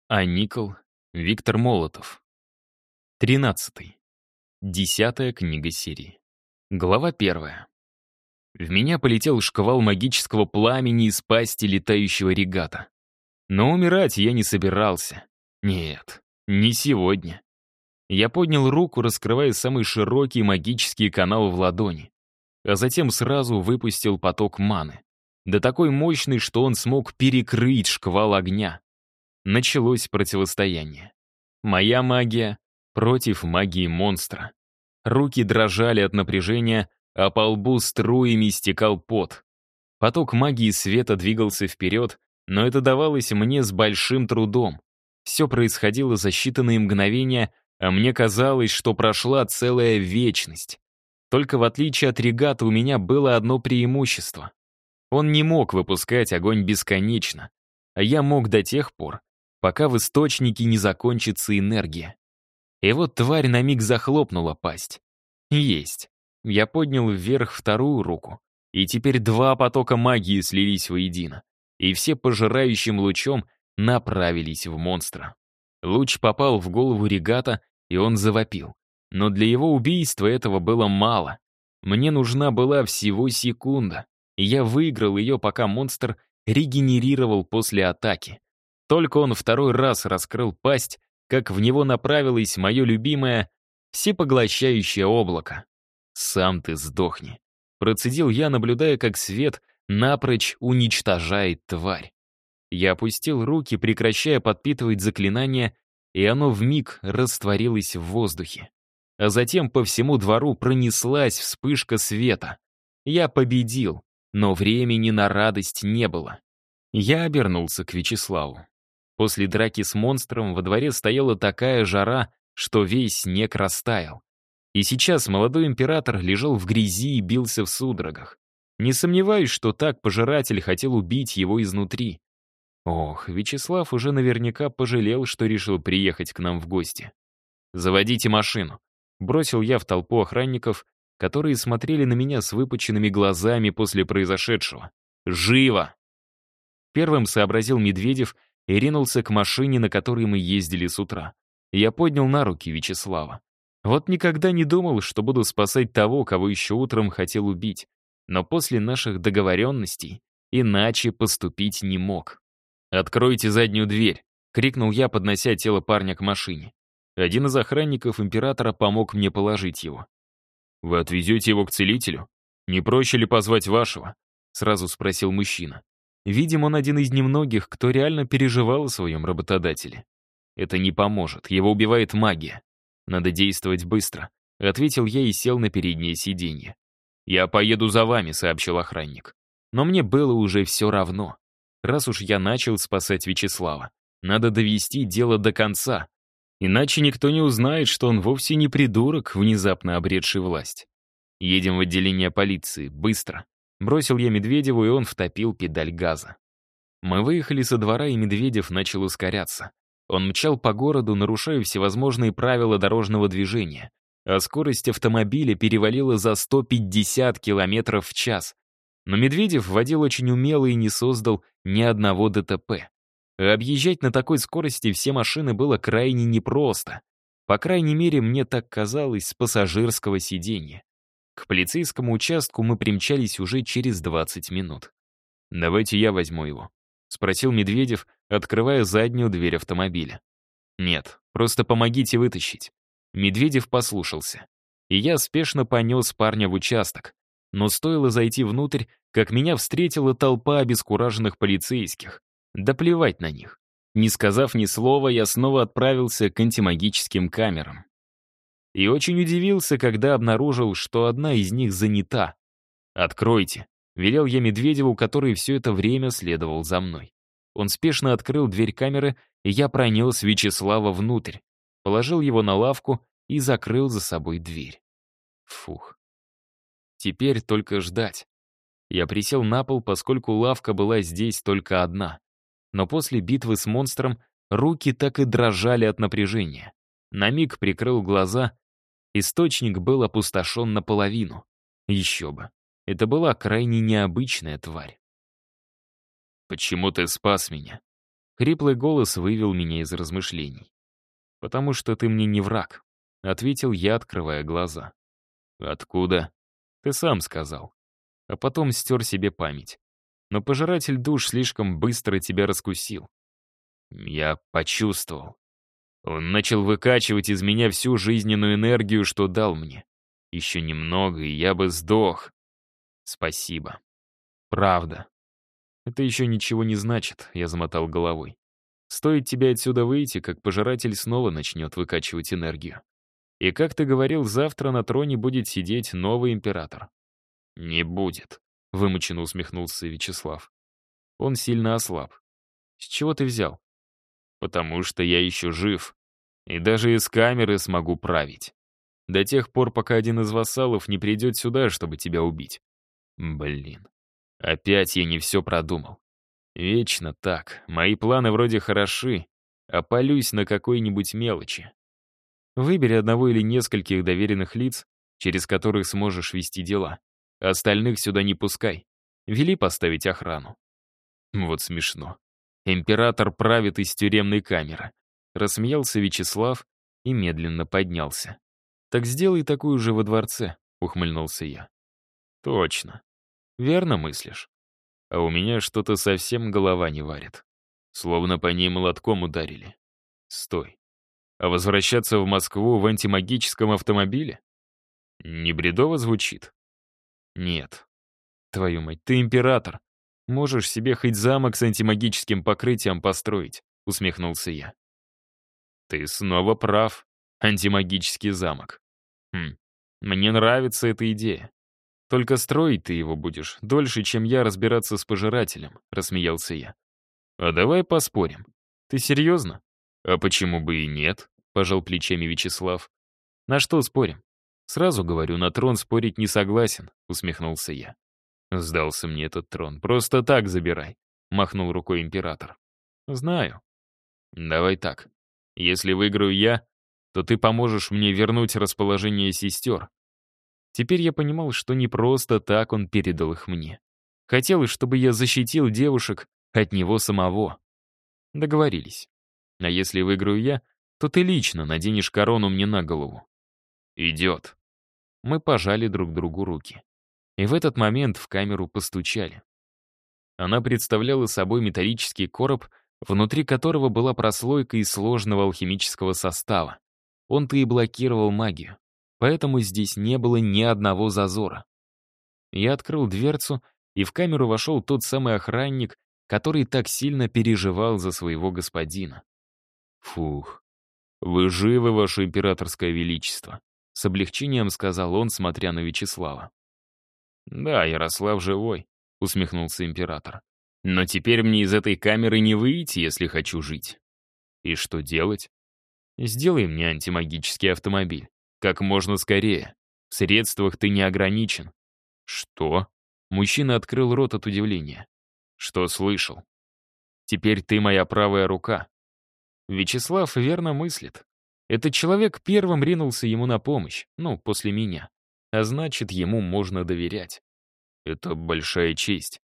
А. Никол, Виктор Молотов. 13. 10-я книга серии. Глава 1. В меня полетел шквал магического пламени из пасти летающего регата. Но умирать я не собирался. Нет, не сегодня. Я поднял руку, раскрывая самый широкий магический канал в ладони, а затем сразу выпустил поток маны. Да такой мощный, что он смог перекрыть шквал огня. Началось противостояние. Моя магия против магии монстра. Руки дрожали от напряжения, а по лбу струями стекал пот. Поток магии света двигался вперед, но это давалось мне с большим трудом. Все происходило за считанные мгновения, а мне казалось, что прошла целая вечность. Только в отличие от регата у меня было одно преимущество. Он не мог выпускать огонь бесконечно, а я мог до тех пор, пока в источнике не закончится энергия. И вот тварь на миг захлопнула пасть. Есть. Я поднял вверх вторую руку, и теперь два потока магии слились воедино, и все пожирающим лучом направились в монстра. Луч попал в голову регата, и он завопил. Но для его убийства этого было мало. Мне нужна была всего секунда, и я выиграл ее, пока монстр регенерировал после атаки. Только он второй раз раскрыл пасть, как в него направилось мое любимое всепоглощающее облако. «Сам ты сдохни», — процедил я, наблюдая, как свет напрочь уничтожает тварь. Я опустил руки, прекращая подпитывать заклинание, и оно вмиг растворилось в воздухе. А затем по всему двору пронеслась вспышка света. Я победил, но времени на радость не было. Я обернулся к Вячеславу. После драки с монстром во дворе стояла такая жара, что весь снег растаял. И сейчас молодой император лежал в грязи и бился в судорогах. Не сомневаюсь, что так пожиратель хотел убить его изнутри. Ох, Вячеслав уже наверняка пожалел, что решил приехать к нам в гости. «Заводите машину», — бросил я в толпу охранников, которые смотрели на меня с выпученными глазами после произошедшего. «Живо!» Первым сообразил Медведев и ринулся к машине, на которой мы ездили с утра. Я поднял на руки Вячеслава. Вот никогда не думал, что буду спасать того, кого еще утром хотел убить. Но после наших договоренностей иначе поступить не мог. «Откройте заднюю дверь», — крикнул я, поднося тело парня к машине. Один из охранников императора помог мне положить его. «Вы отвезете его к целителю? Не проще ли позвать вашего?» — сразу спросил мужчина. Видимо, он один из немногих, кто реально переживал о своем работодателе. «Это не поможет, его убивает магия. Надо действовать быстро», — ответил я и сел на переднее сиденье. «Я поеду за вами», — сообщил охранник. Но мне было уже все равно. Раз уж я начал спасать Вячеслава, надо довести дело до конца. Иначе никто не узнает, что он вовсе не придурок, внезапно обретший власть. «Едем в отделение полиции, быстро», — бросил я Медведеву, и он втопил педаль газа. Мы выехали со двора, и Медведев начал ускоряться. Он мчал по городу, нарушая всевозможные правила дорожного движения, а скорость автомобиля перевалила за 150 км в час. Но Медведев водил очень умело и не создал ни одного ДТП. А объезжать на такой скорости все машины было крайне непросто. По крайней мере, мне так казалось с пассажирского сиденья. К полицейскому участку мы примчались уже через 20 минут. «Давайте я возьму его», — спросил Медведев, открывая заднюю дверь автомобиля. «Нет, просто помогите вытащить». Медведев послушался. И я спешно понес парня в участок. Но стоило зайти внутрь, как меня встретила толпа обескураженных полицейских. Да плевать на них. Не сказав ни слова, я снова отправился к антимагическим камерам. И очень удивился, когда обнаружил, что одна из них занята. «Откройте», — велел я Медведеву, который все это время следовал за мной. Он спешно открыл дверь камеры, и я пронес Вячеслава внутрь, положил его на лавку и закрыл за собой дверь. Фух. Теперь только ждать. Я присел на пол, поскольку лавка была здесь только одна. Но после битвы с монстром руки так и дрожали от напряжения. На миг прикрыл глаза. Источник был опустошен наполовину. Еще бы. Это была крайне необычная тварь. «Почему ты спас меня?» Хриплый голос вывел меня из размышлений. «Потому что ты мне не враг», — ответил я, открывая глаза. «Откуда?» «Ты сам сказал». А потом стер себе память. Но пожиратель душ слишком быстро тебя раскусил. Я почувствовал. Он начал выкачивать из меня всю жизненную энергию, что дал мне. Еще немного, и я бы сдох. Спасибо. Правда. Это еще ничего не значит, я замотал головой. Стоит тебе отсюда выйти, как пожиратель снова начнет выкачивать энергию. И, как ты говорил, завтра на троне будет сидеть новый император. Не будет, вымученно усмехнулся Вячеслав. Он сильно ослаб. С чего ты взял? Потому что я еще жив. И даже из камеры смогу править. До тех пор, пока один из вассалов не придет сюда, чтобы тебя убить. Блин. Опять я не все продумал. Вечно так. Мои планы вроде хороши, а палюсь на какой-нибудь мелочи. Выбери одного или нескольких доверенных лиц, через которых сможешь вести дела. Остальных сюда не пускай. Вели поставить охрану. Вот смешно. Император правит из тюремной камеры. Рассмеялся Вячеслав и медленно поднялся. «Так сделай такую же во дворце», — ухмыльнулся я. «Точно. Верно мыслишь. А у меня что-то совсем голова не варит. Словно по ней молотком ударили. Стой. А возвращаться в Москву в антимагическом автомобиле? Не бредово звучит? Нет. Твою мать, ты император. Можешь себе хоть замок с антимагическим покрытием построить», — усмехнулся я. «Ты снова прав. Антимагический замок. Мне нравится эта идея. Только строить ты его будешь дольше, чем я разбираться с пожирателем», — рассмеялся я. «А давай поспорим. Ты серьезно?» «А почему бы и нет?» — пожал плечами Вячеслав. «На что спорим?» «Сразу говорю, на трон спорить не согласен», — усмехнулся я. «Сдался мне этот трон. Просто так забирай», — махнул рукой император. «Знаю. Давай так. Если выиграю я, то ты поможешь мне вернуть расположение сестер». Теперь я понимал, что не просто так он передал их мне. Хотелось, чтобы я защитил девушек от него самого. Договорились. А если выиграю я, то ты лично наденешь корону мне на голову. Идет. Мы пожали друг другу руки. И в этот момент в камеру постучали. Она представляла собой металлический короб, внутри которого была прослойка из сложного алхимического состава. Он-то и блокировал магию. Поэтому здесь не было ни одного зазора. Я открыл дверцу, и в камеру вошел тот самый охранник, который так сильно переживал за своего господина. «Фух, вы живы, ваше императорское величество», — с облегчением сказал он, смотря на Вячеслава. «Да, Ярослав живой», — усмехнулся император. «Но теперь мне из этой камеры не выйти, если хочу жить». «И что делать?» «Сделай мне антимагический автомобиль. Как можно скорее. В средствах ты не ограничен». «Что?» Мужчина открыл рот от удивления. «Что слышал?» «Теперь ты моя правая рука». Вячеслав верно мыслит. Этот человек первым ринулся ему на помощь, после меня. А значит, ему можно доверять. «Это большая честь»,